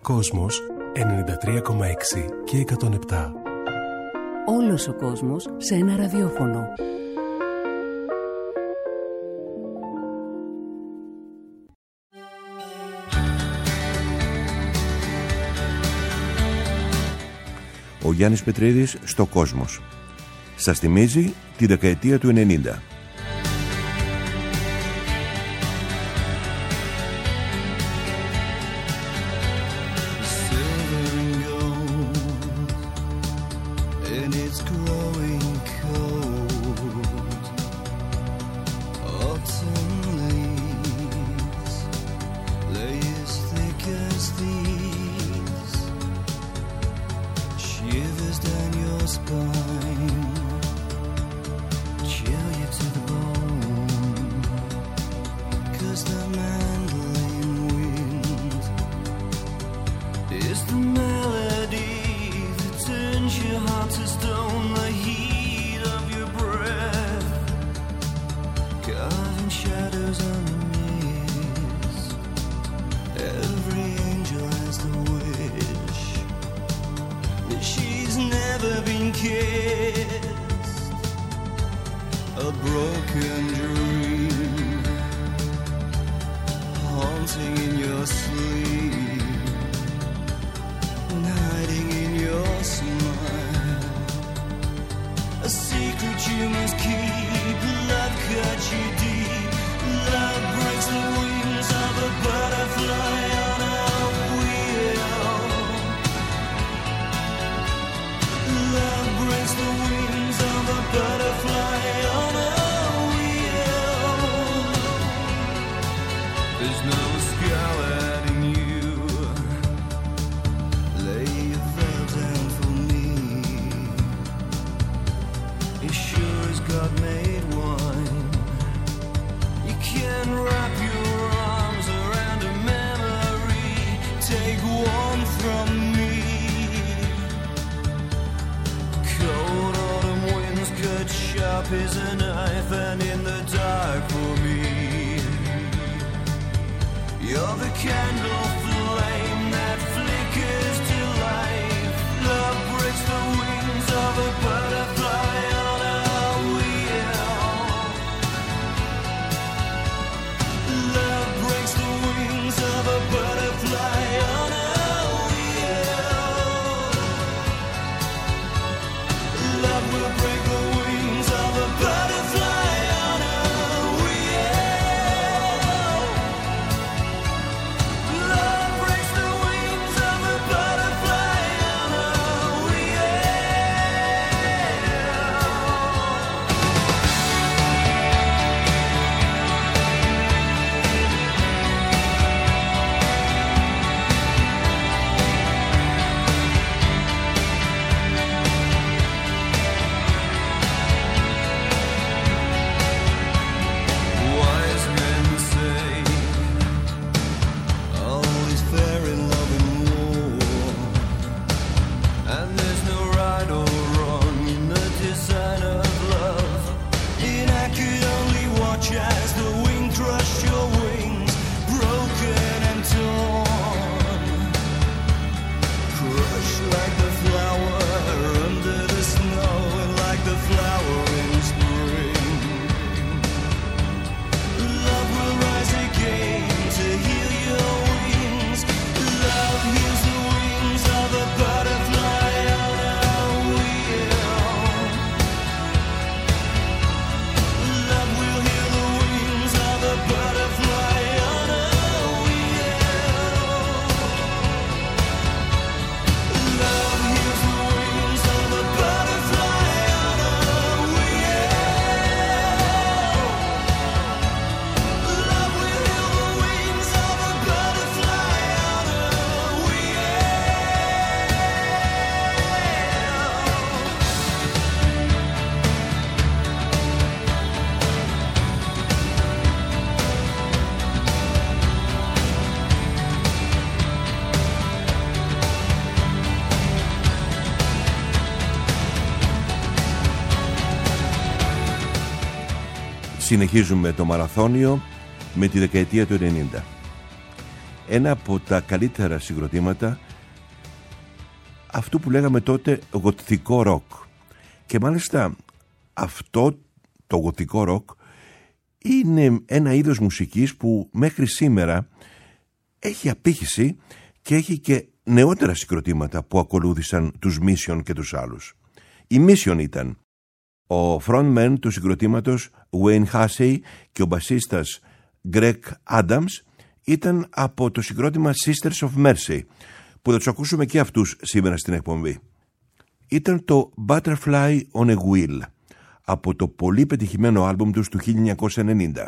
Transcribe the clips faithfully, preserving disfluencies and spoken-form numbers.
Κόσμος ενενήντα τρία κόμμα έξι και εκατόν επτά. Όλος ο κόσμος σε ένα ραδιόφωνο. Ο Γιάννης Πετρίδης στο Κόσμος. Σας θυμίζει τη δεκαετία του ενενήντα. Συνεχίζουμε το μαραθώνιο με τη δεκαετία του ενενήντα. ένα από τα καλύτερα συγκροτήματα αυτού που λέγαμε τότε γοτθικό ροκ. Και μάλιστα αυτό το γοτθικό ροκ είναι ένα είδος μουσικής που μέχρι σήμερα έχει απήχηση και έχει και νεότερα συγκροτήματα που ακολούθησαν τους Mission και τους άλλους. Η Mission ήταν ο frontman του συγκροτήματος Wayne Hussey και ο μπασίστας Greg Adams ήταν από το συγκρότημα Sisters of Mercy, που θα τους ακούσουμε και αυτούς σήμερα στην εκπομπή. Ήταν το Butterfly on a Wheel από το πολύ πετυχημένο άλμπουμ τους του χίλια εννιακόσια ενενήντα.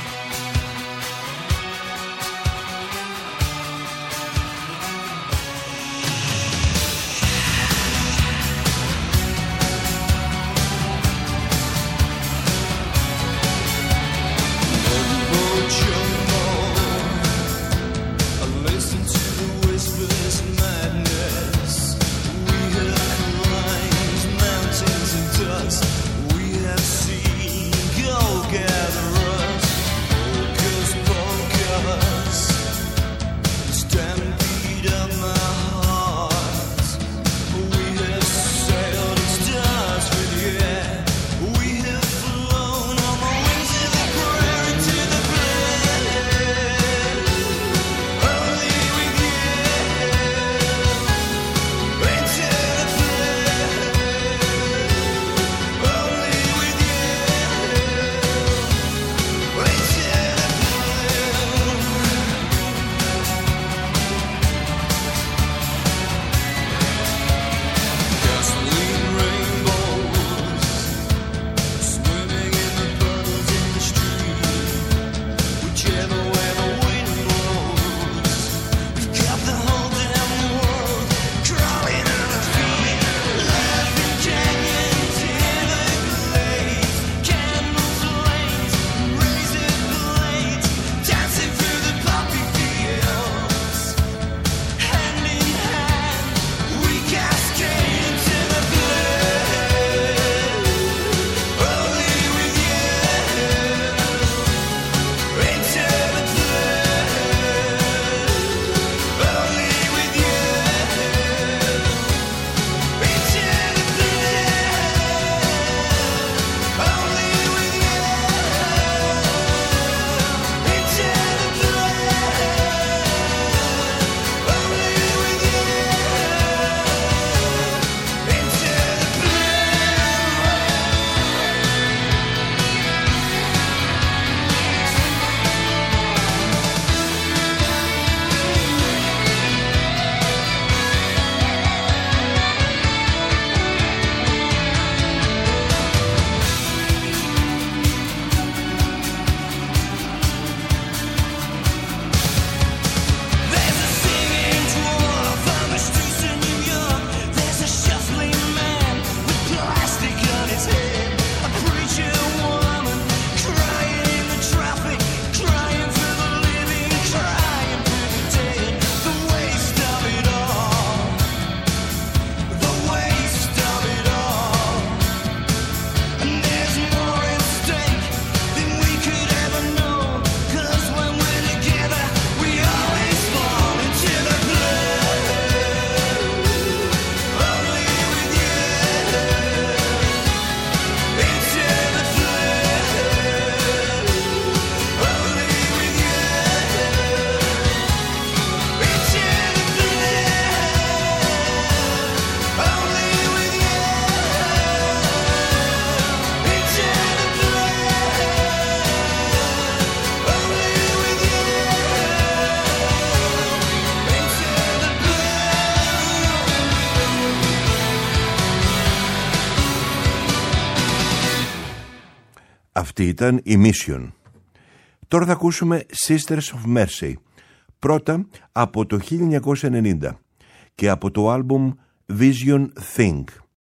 Αυτή ήταν η Mission. Τώρα θα ακούσουμε Sisters of Mercy, πρώτα από το χίλια εννιακόσια ενενήντα και από το άλμπουμ Vision Thing.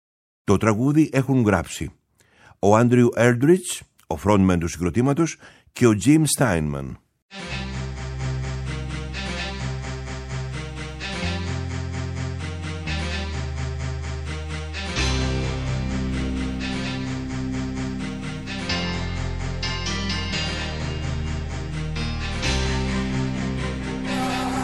Το τραγούδι έχουν γράψει ο Andrew Eldridge, ο frontman του συγκροτήματος, και ο Jim Steinman. Oh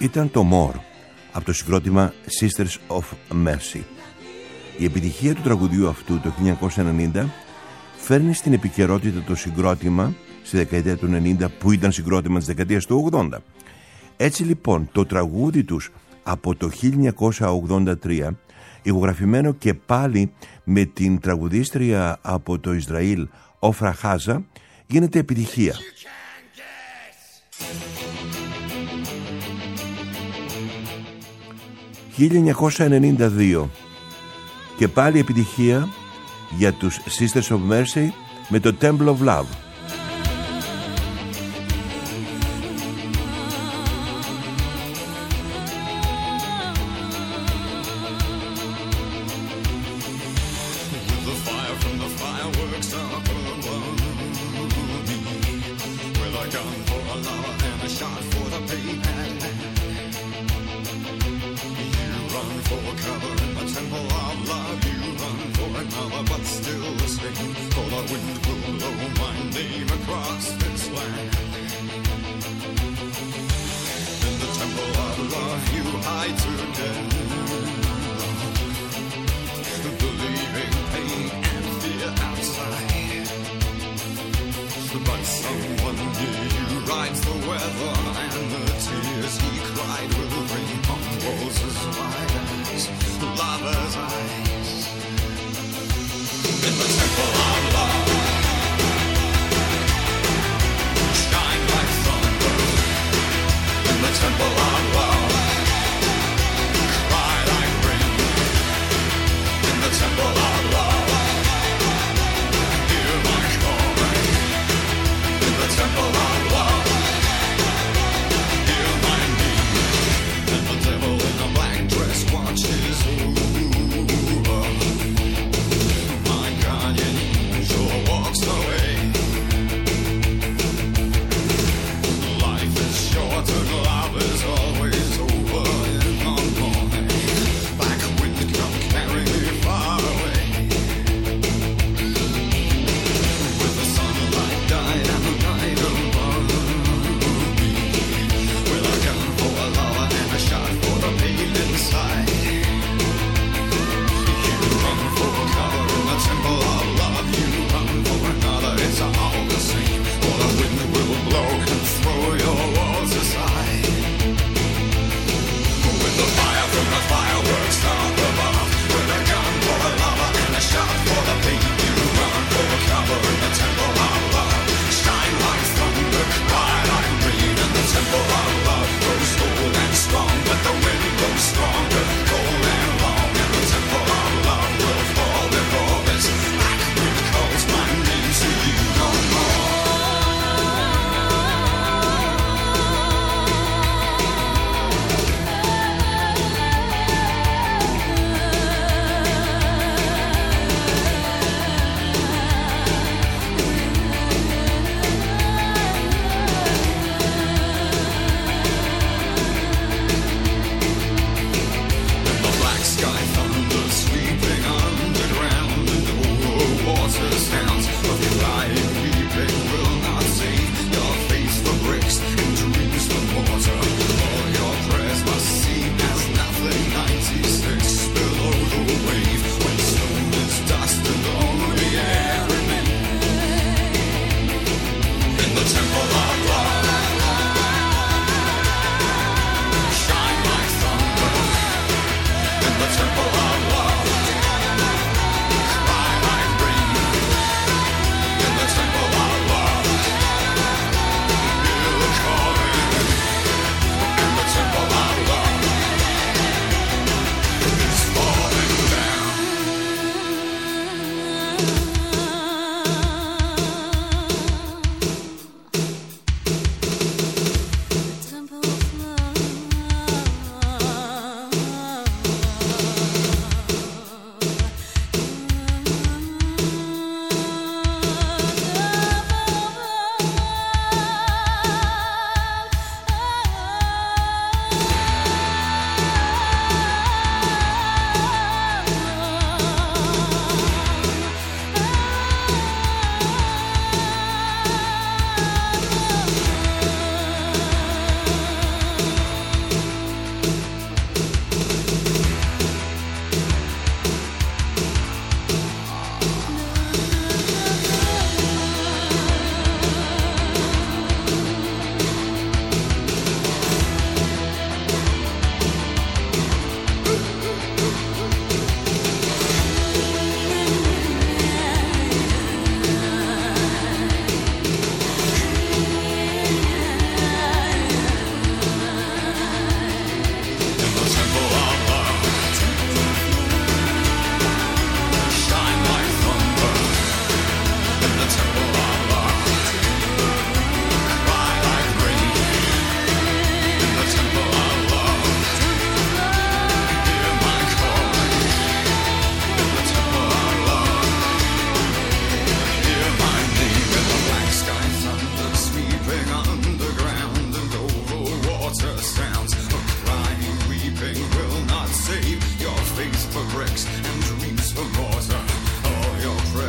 ήταν το More από το συγκρότημα Sisters of Mercy. Η επιτυχία του τραγουδιού αυτού το χίλια εννιακόσια ενενήντα φέρνει στην επικαιρότητα το συγκρότημα στη δεκαετία του ενενήντα, που ήταν συγκρότημα της δεκαετίας του ογδόντα. Έτσι λοιπόν το τραγούδι τους από το χίλια εννιακόσια ογδόντα τρία, ηχογραφημένο και πάλι με την τραγουδίστρια από το Ισραήλ Όφρα Χάζα, γίνεται επιτυχία. χίλια εννιακόσια ενενήντα δύο, και πάλι επιτυχία για τους Sisters of Mercy με το Temple of Love.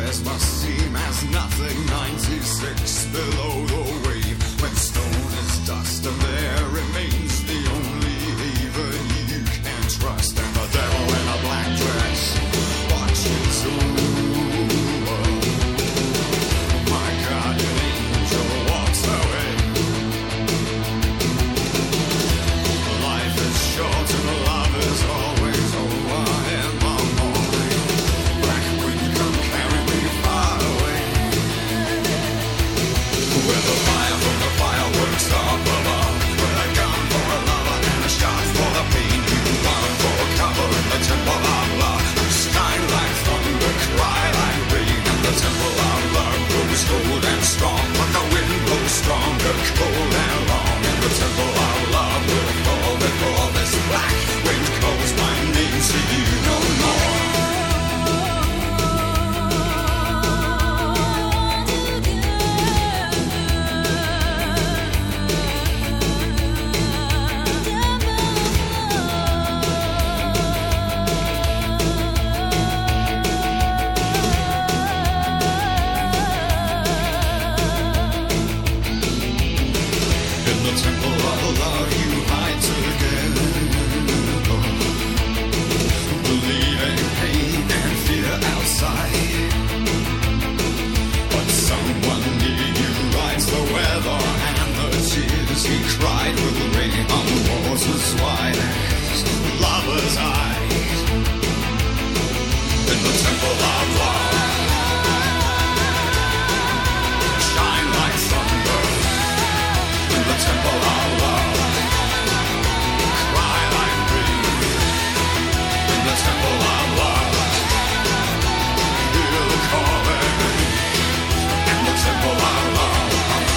years must seem as nothing. Ninety-six below the wave, when stone is dust and there remains the only haven you can trust. And the devil in a black dress watches over. My guardian angel walks away. Life is short and love is always over in the morning. Black wind, come carry me far away. With the fire from the fireworks up above, with a gun for a lover and a shot for the pain you want, for cover in the temple of love. Shine like thunder, cry like rain, and the temple of love grows cold and strong, but the wind blows stronger, cold and long, and the temple of love will fall before this black wind calls my name to you no more. In the temple of love you hide together, believing pain and fear outside. But someone near you rides the weather, and the tears he cried will rain on waters wide as lover's eyes. In the temple of love, shine like thunder. In the temple of love, cry like rain. In the temple of love, hear the calling. And the temple of love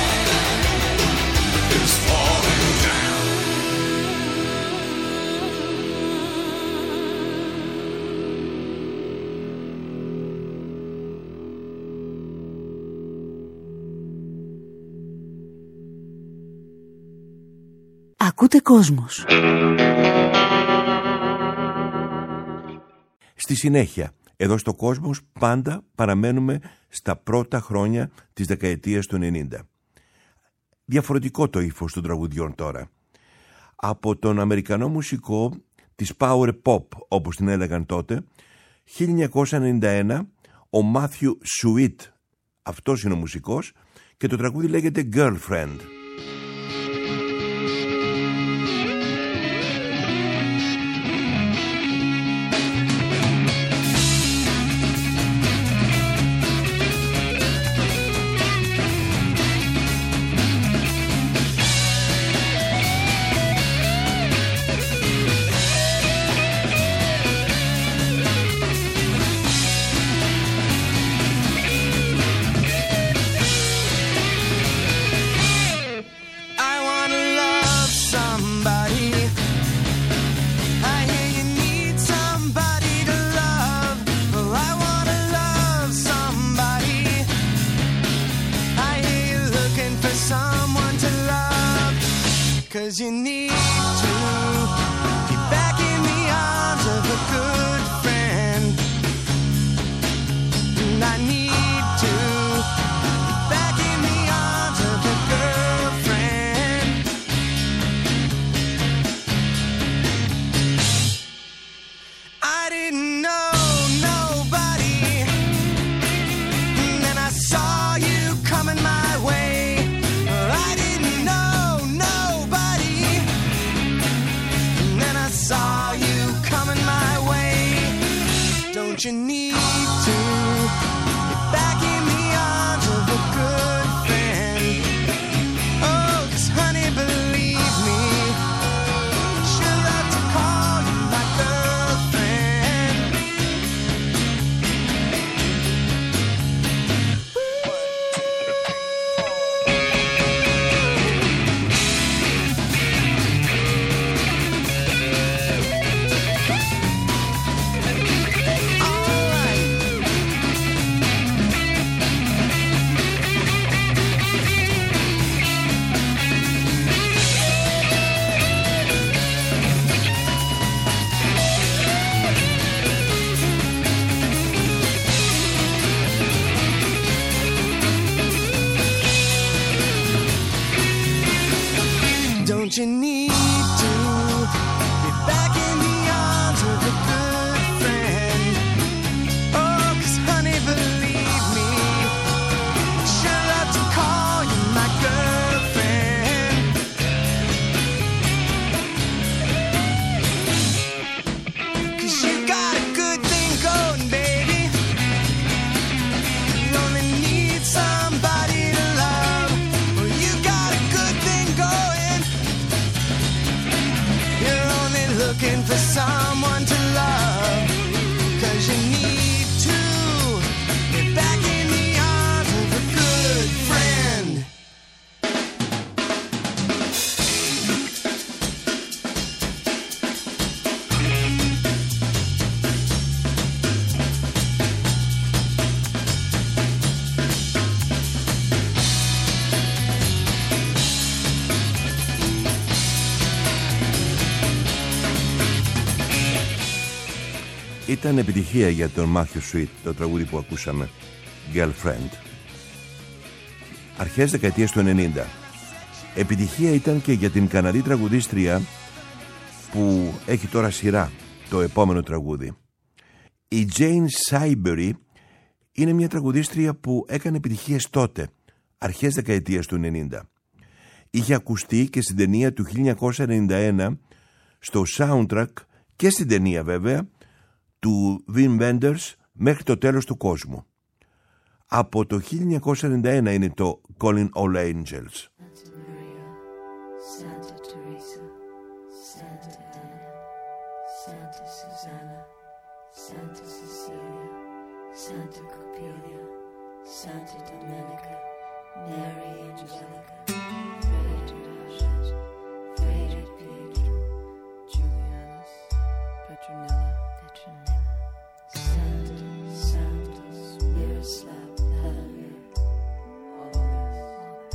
is falling down. Ακούτε κόσμος. Στη συνέχεια, εδώ στο Κόσμος πάντα παραμένουμε στα πρώτα χρόνια της δεκαετίας του ενενήντα. Διαφορετικό το ύφος των τραγουδιών τώρα. Από τον Αμερικανό μουσικό της Power Pop, όπως την έλεγαν τότε, χίλια εννιακόσια ενενήντα ένα, ο Matthew Sweet, αυτός είναι ο μουσικός, και το τραγούδι λέγεται Girlfriend. Cause you need to be back in the arms of a good friend. And I need to be back in the arms of a girlfriend. I didn't know nobody, and then I saw you coming my way. I didn't know nobody, and then I saw you coming my way. Don't you need to be back in the arms of a good friend? Oh, 'cause honey, believe me, she'll love to call you my girlfriend. Alright. don't you need to be back in the arms of a good friend? Oh, 'cause honey, believe me, I'd sure love to call you my girlfriend. 'Cause you got a good thing going, baby. You only need somebody to love. Well, you got a good thing going. You're only looking for someone to love. 'Cause you need to be back in the arms of a good friend. Ήταν επιτυχία για τον Matthew Sweet το τραγούδι που ακούσαμε, Girlfriend. Αρχές δεκαετίας του ενενήντα. Επιτυχία ήταν και για την Καναδή τραγουδίστρια που έχει τώρα σειρά, το επόμενο τραγούδι. Η Jane Siberry είναι μια τραγουδίστρια που έκανε επιτυχίες τότε, αρχές δεκαετίας του ενενήντα. Είχε ακουστεί και στην ταινία του χίλια εννιακόσια ενενήντα ένα, στο soundtrack και στην ταινία βέβαια, του Wim Wenders μέχρι το τέλος του κόσμου. Από το χίλια εννιακόσια ενενήντα ένα είναι το Calling All Angels. Santa Maria, Santa Teresa, Santa Anna, Santa Susanna, Santa Cecilia, Santa Coppelia, Santa Domenica, Mary Angelica, Frederick Ashes, Frederick Pietro, Julianus, Petronella, Petronella, Santa, Santos, Miroslav, Vladimir, all the rest.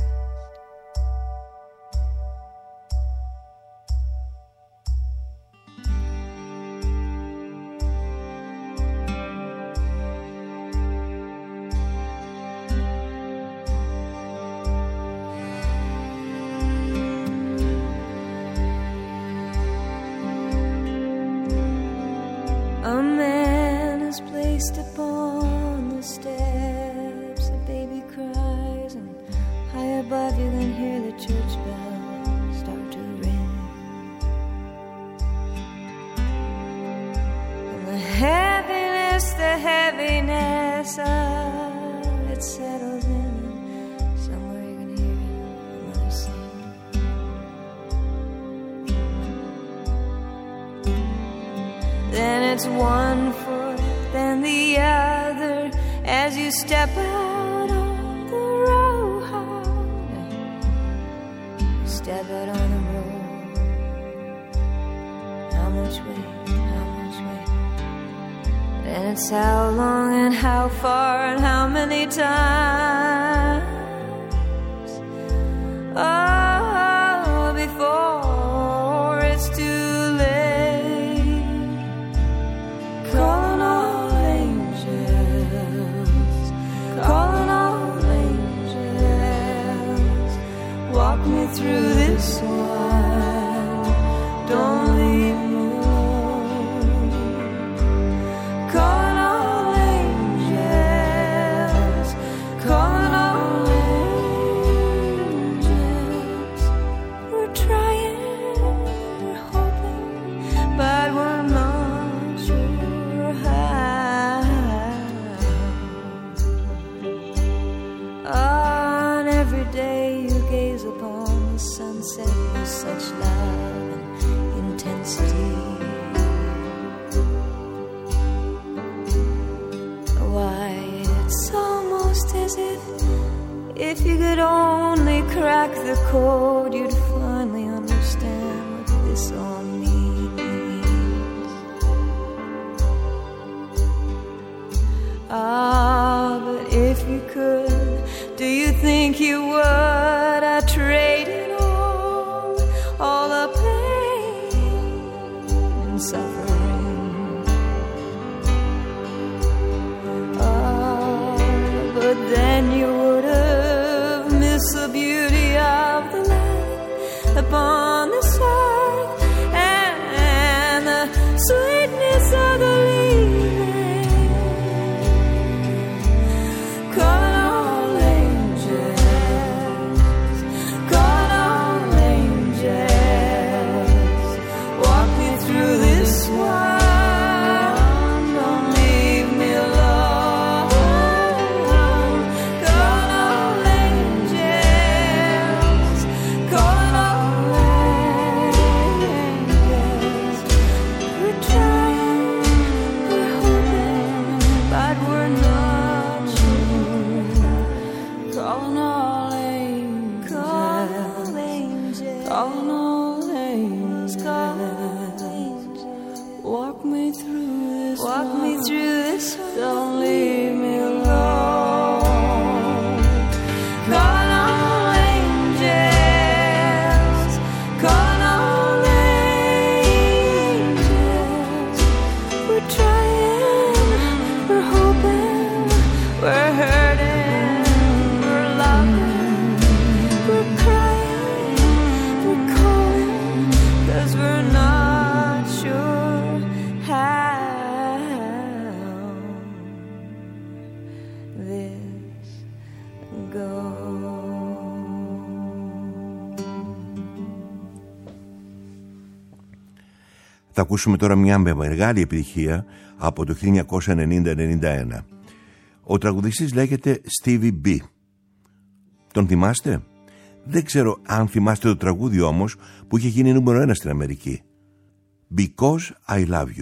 A man is placed upon the steps, a baby cries, and high above you can hear the church bells start to ring. And the heaviness, the heaviness, ah, it settles in, and somewhere you can hear a mother sing. Then it's one foot, then the other, as you step out on the road. Step out on the road. How much way, how much way? Then it's how long and how far and how many times. Oh, before it's too late. Calling all angels, calling all angels, walk me through this one, don't leave me alone. Calling all angels, calling all angels, we're trying, we're hoping, but we're not sure how. On every day you gaze upon the sunset with such love and intensity. Why, it's almost as if, if you could only crack the code, you'd finally understand what this all means. Ah, but if you could, do you think you would? I trade it all, all the pain and suffering. Ah, but then you would have missed the beauty of the land upon the this go. Θα ακούσουμε τώρα μια μεγάλη επιτυχία από το χίλια εννιακόσια ενενήντα ενενήντα ένα. Ο τραγουδιστής λέγεται Stevie B. Τον θυμάστε? Δεν ξέρω αν θυμάστε το τραγούδι όμως που είχε γίνει νούμερο ένα στην Αμερική. Because I Love You.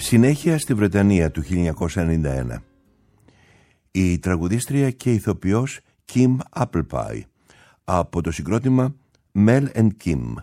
Συνέχεια στη Βρετανία του χίλια εννιακόσια ενενήντα ένα. Η τραγουδίστρια και ηθοποιός Kim Appleby από το συγκρότημα Mel and Kim.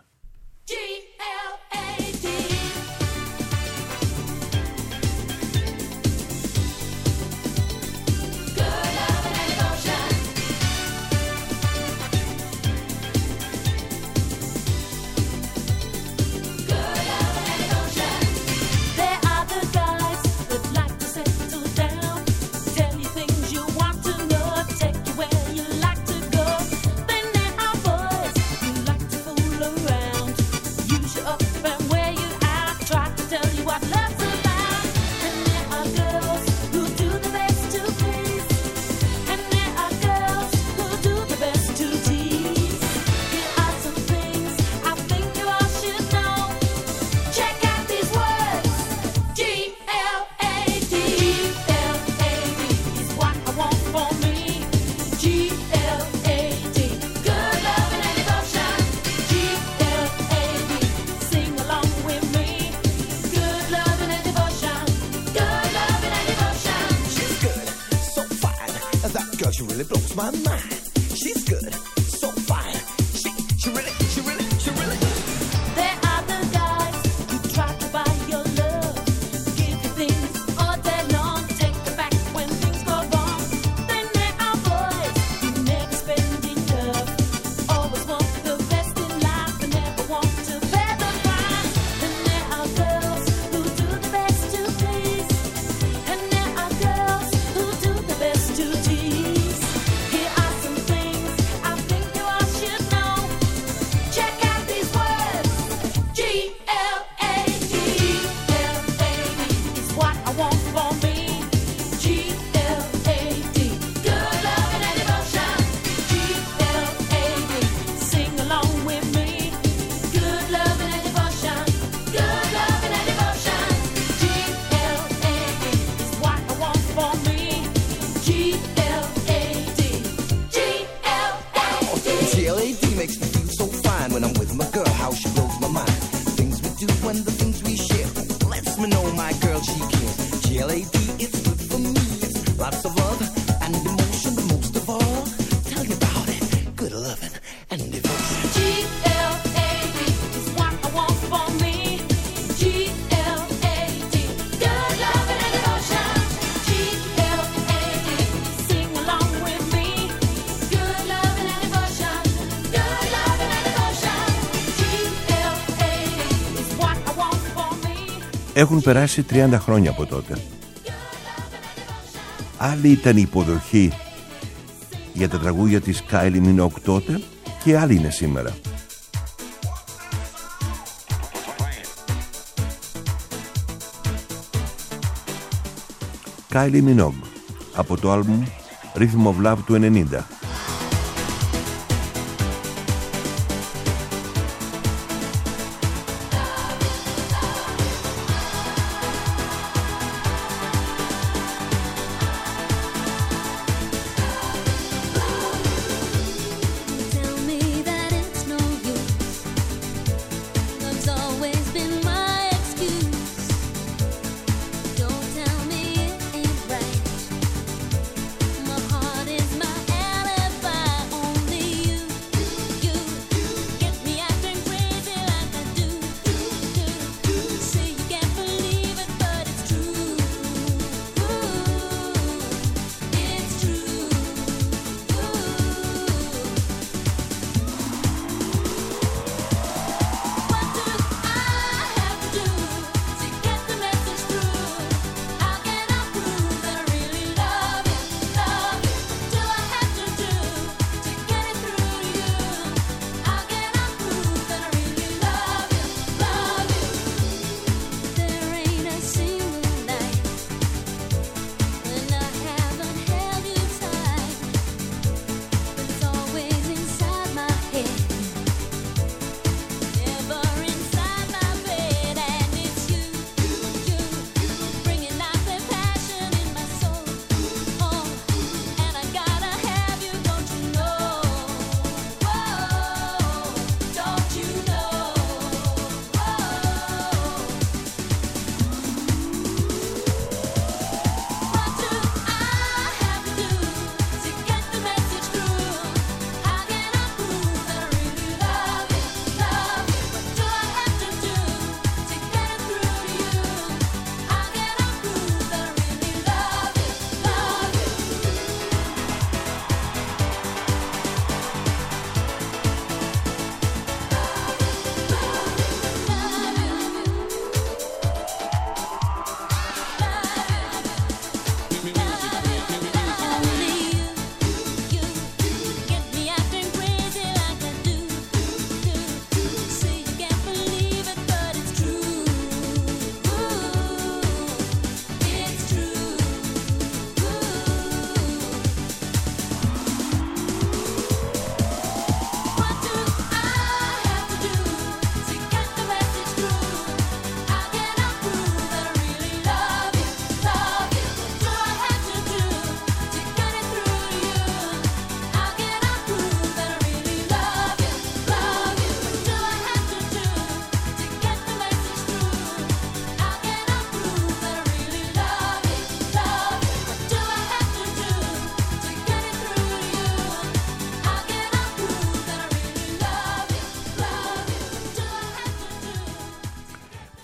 She really blows my mind. She's good, so fine. She, she really, she really, she really. There are the guys who try to buy your love, give you things all day long, take it back when things go wrong. Then there are boys who never spend enough, always want the best in life and never want to bear the price. Then there are girls who do the best to please, and there are girls who do the best to tease. Έχουν περάσει τριάντα χρόνια από τότε. Άλλη ήταν η υποδοχή για τα τραγούδια της Kylie Minogue τότε και άλλη είναι σήμερα. Kylie Minogue από το άλμπουμ Rhythm of Love του ενενήντα. My heart is my alibi.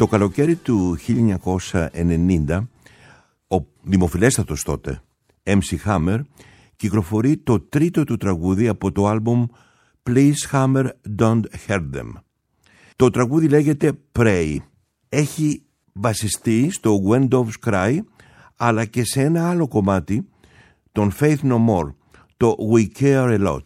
Το καλοκαίρι του χίλια εννιακόσια ενενήντα ο δημοφιλέστατος τότε εμ σι Hammer κυκλοφορεί το τρίτο του τραγούδι από το άλμπουμ Please Hammer Don't Hurt Them. Το τραγούδι λέγεται Pray. Έχει βασιστεί στο When Doves Cry αλλά και σε ένα άλλο κομμάτι των Faith No More, το We Care A Lot.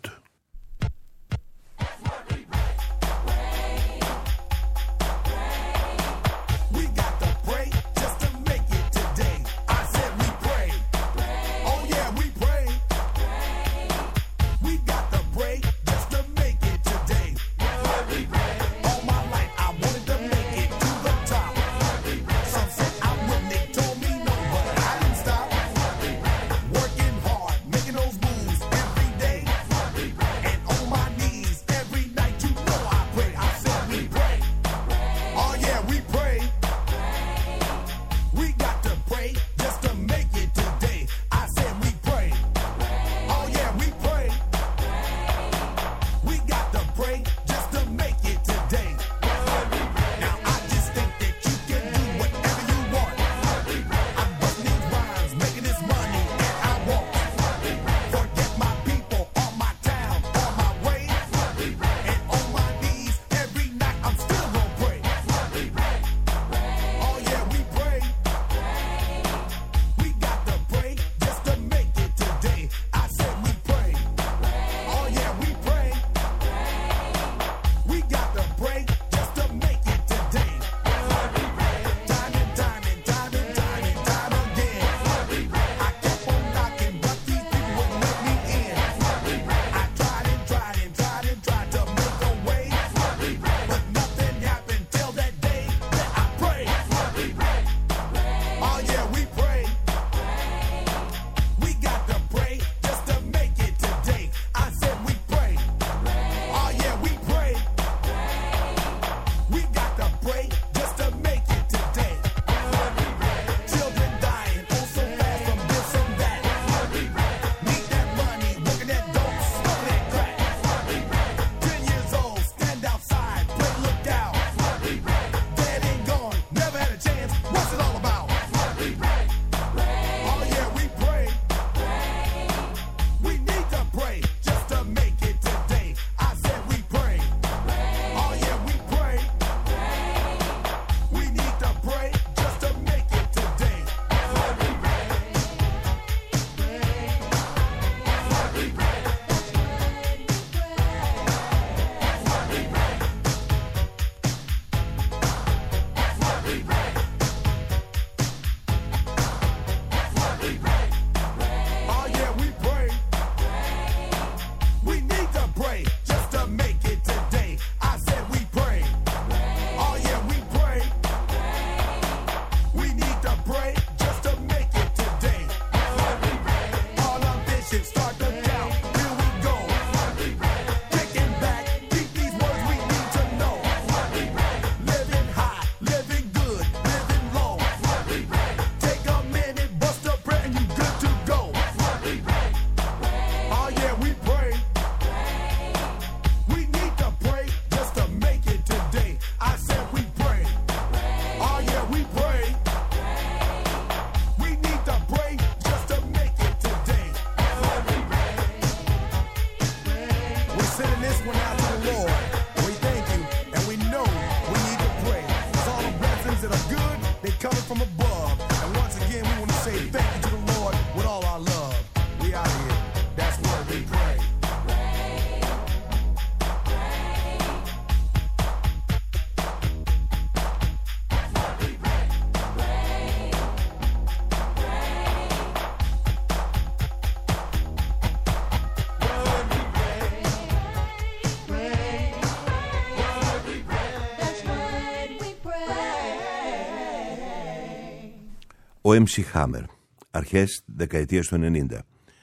Ο εμ σι Hammer, αρχές δεκαετίας του ενενήντα.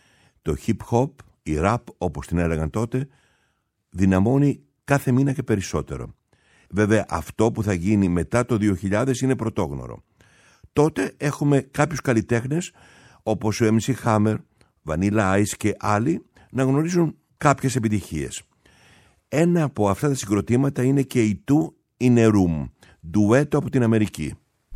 Το hip hop, η rap όπως την έλεγαν τότε, δυναμώνει κάθε μήνα και περισσότερο. Βέβαια αυτό που θα γίνει μετά το δύο χιλιάδες είναι πρωτόγνωρο. Τότε έχουμε κάποιους καλλιτέχνες όπως ο εμ σι Hammer, Vanilla Ice και άλλοι να γνωρίζουν κάποιες επιτυχίες. Ένα από αυτά τα συγκροτήματα είναι και η Two in a Room, ντουέτο από την Αμερική.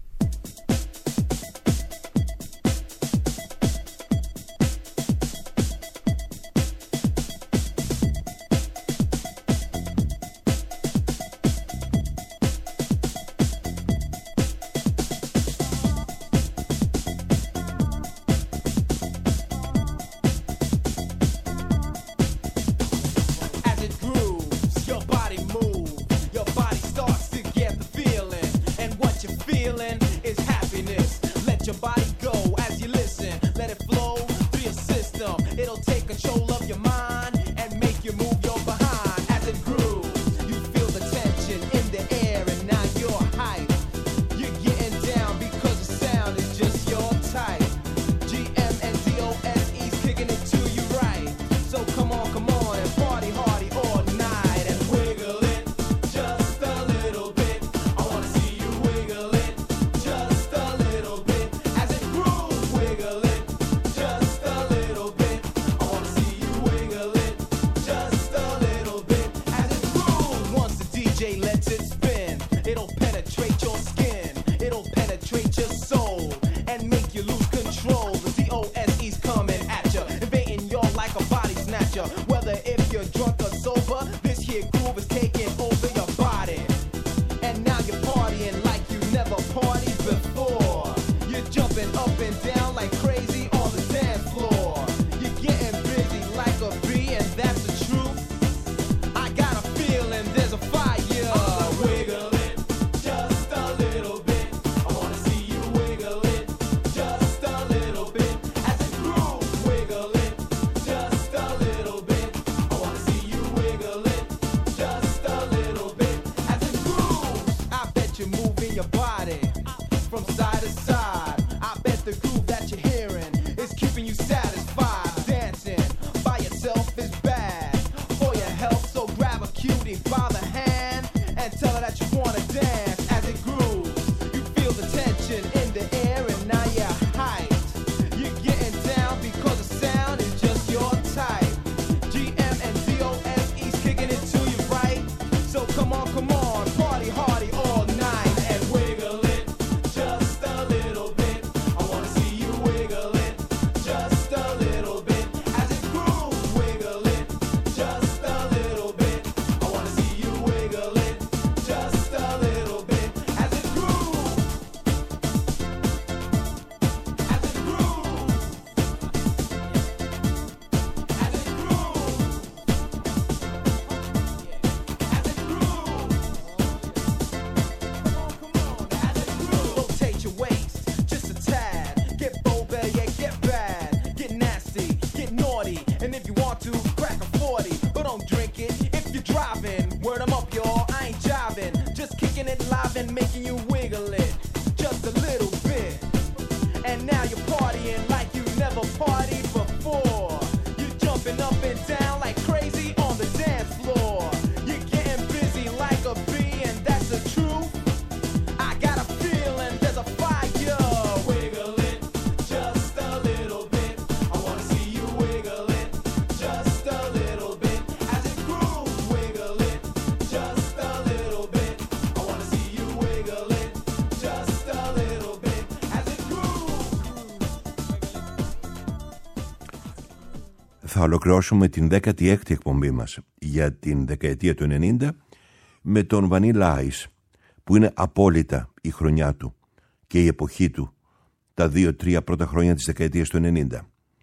Θα ολοκληρώσουμε την δέκατη έκτη εκπομπή μας για την δεκαετία του ενενήντα με τον Vanilla Ice, που είναι απόλυτα η χρονιά του και η εποχή του, τα δύο-τρία πρώτα χρόνια της δεκαετίας του ενενήντα.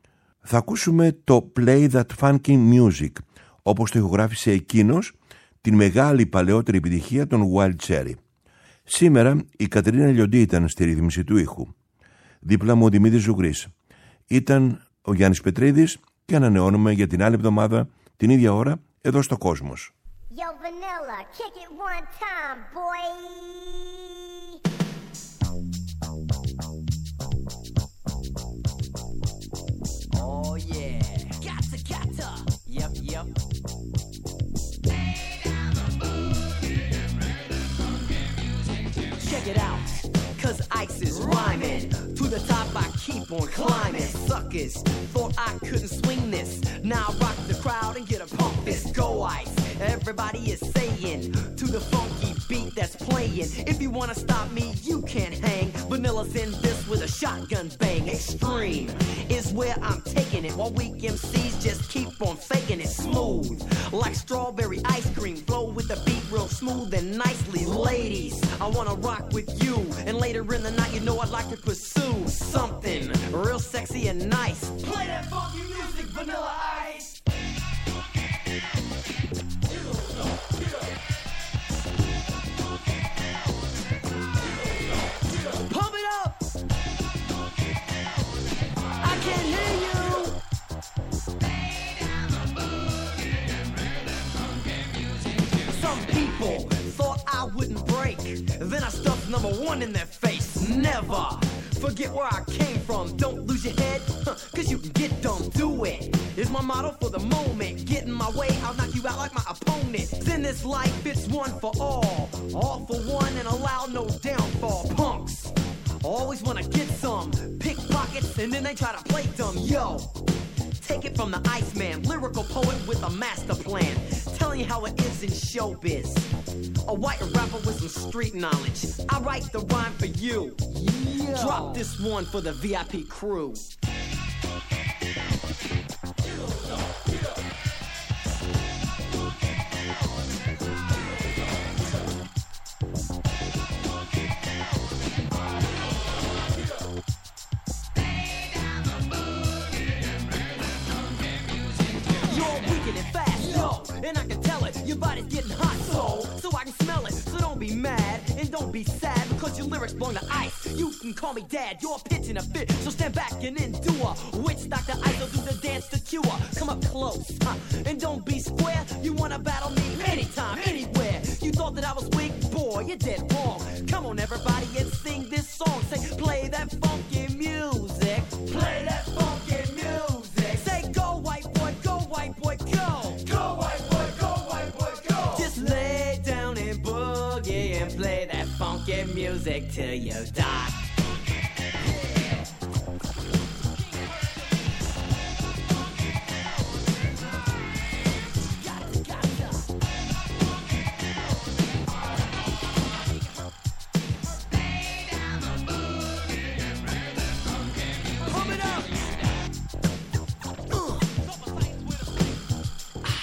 Θα ακούσουμε το Play That Funky Music, όπως το ηχογράφησε εκείνος την μεγάλη παλαιότερη επιτυχία των Wild Cherry. Σήμερα η Κατερίνα Λιοντή ήταν στη ρύθμιση του ήχου. Δίπλα μου ο Δημήτρης Ζουγρής. Ήταν ο Γιάννης Πετρίδης και ανανεώνουμε για την άλλη εβδομάδα την ίδια ώρα εδώ στο Κόσμος. Yo, Vanilla, kick it one time, boy. Oh yeah, gotta, gotta. Yep, yep. Check it out, cause Ice is rhyming. To the top I keep on climbing. Suckers thought I couldn't swing this. Now I rock the crowd and get a pump fist. Go Ice, everybody is saying to the funky beat that's playing. If you wanna stop me, you can't hang. Vanilla's in this with a shotgun bang. Extreme is where I'm taking it, while weak M Cs just keep on faking it. Smooth like strawberry ice cream, flow with the beat real smooth and nicely. Ladies, I wanna rock with you, and later in the night, you know I'd like to pursue something real sexy and nice. Play that funky music, Vanilla Ice. Pump it up. I can't hear you. Some people thought I wouldn't break, then I stuffed number one in their face. Never forget where I came from. Don't lose your head, huh, cause you can get dumb. Do it is my motto for the moment. Get in my way, I'll knock you out like my opponent. Then this life, it's one for all. All for one and allow no downfall. Punks always wanna get some, pickpockets, and then they try to play dumb. Yo, take it from the Iceman, lyrical poet with a master plan, telling you how it is in showbiz. A white rapper with some street knowledge. I write the rhyme for you. Yeah. Drop this one for the V I P crew. And I can tell it, your body's getting hot, so So I can smell it, so don't be mad and don't be sad, because your lyrics blown to ice. You can call me dad, you're pitching a fit, so stand back and endure. Witch Doctor Ice will do the dance to cure. Come up close, huh? And don't be square. You wanna battle me anytime, anywhere. You thought that I was weak, boy, you're dead wrong. Come on everybody and sing this song. Say, play that funky music. Play that funky music. Say, go white boy, go white boy, go. Go white boy. Lay down and boogie and play that funky music till you die. Pump it up.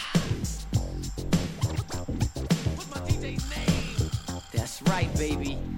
That's right, baby.